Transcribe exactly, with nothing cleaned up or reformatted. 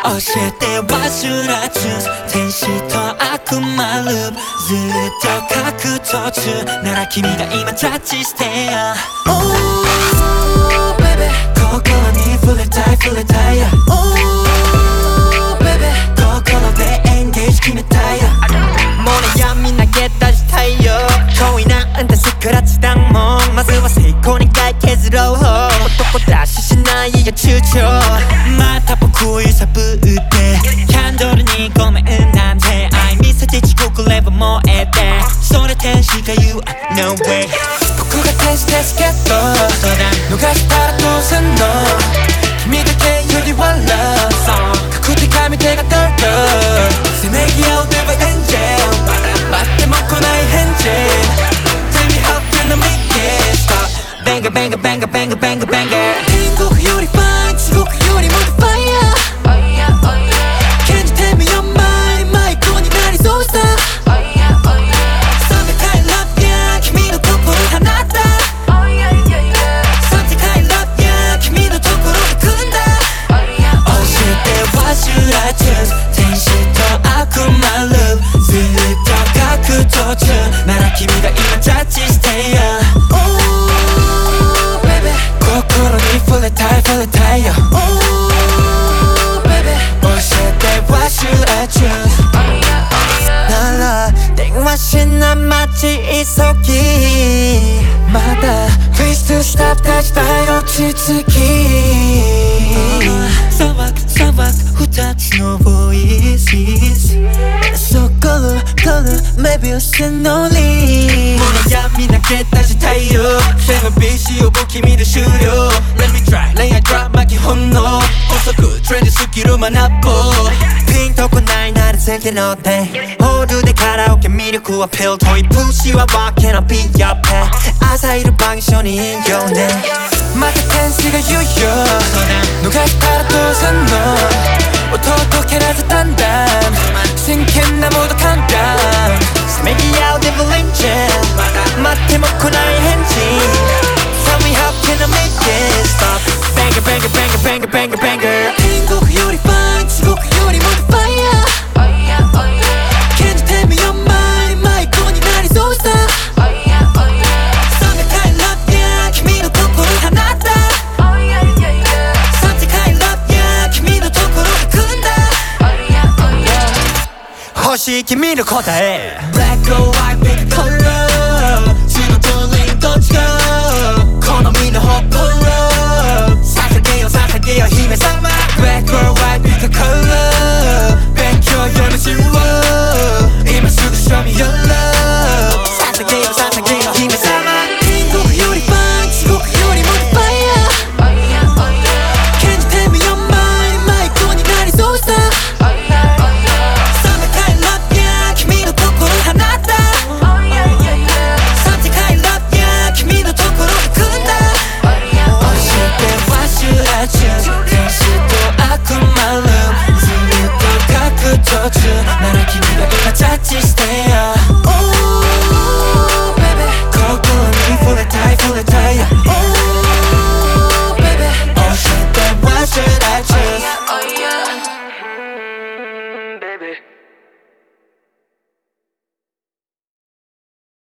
教えて忘らず天使と悪魔ループずっと格闘中なら君が今ジャッジしてや Oh baby 心に触れたい触れたいや Oh baby 心でエンゲージ決めたいやもう悩み投げ出したいよ恋なんてスクラッチだもんまずは成功に解決ろう男出ししないよ躊躇また僕を揺さぶってキャンドルにごめんなんて愛見せて地獄レバー燃えてそれ天使が言う No way 僕が天使ですけど逃したらどうすんの君だけより笑う確定髪手がドルドルせめぎ合うではエンジェル待っても来ない返事 Tell me how can I make it stop Banger banger banger banger banger banger 天国よりファイン地獄よりもっとファイヤー Oh yeah oh yeah Can you tell me your mind 迷子になりそうさ Oh yeah oh yeah そんな回 love ya 君の心放った Oh yeah yeah yeah そんな回 love ya 君のところで組んだ Oh yeah oh yeah 教えて忘らず天使と悪魔ループずっと格闘中なら君が今ジャッジしてや Oh心に触れたい触れたいよ Oh baby 教えて忘れちゅなら電話しな待ち急ぎまだフェイスしたたちだ落ち着き騒ぐ騒ぐ二つのボイス So color color maybe a scenery もう悩み投げ出したいよシェフ ビーシー を僕君で終了 Let me try 恋愛ドラマ基本の補足トレンドスキル学ぼうピンとこないなら次の手ホールでカラオケ魅力はピルトイプッシュはわけのピンやっぺ朝いる番一緒にいいよねまた天使が言うよ逃したらどうすんの弟蹴らずだんだん真剣なモード簡単せめぎ合うデブリンチ待っても来ない返事 Tell me how can I make it stop Banger banger banger banger banger banger 天国よりファイン地獄よりもっとファイヤー Oh yeah oh yeah Can you tell me your mind 迷子になりそうさ Oh yeah oh yeah そんな回 love ya 君の心放った Oh yeah yeah yeah そんな回 love ya 君のところで組んだ Oh yeah oh yeah 欲しい君の答え Black or white pick a color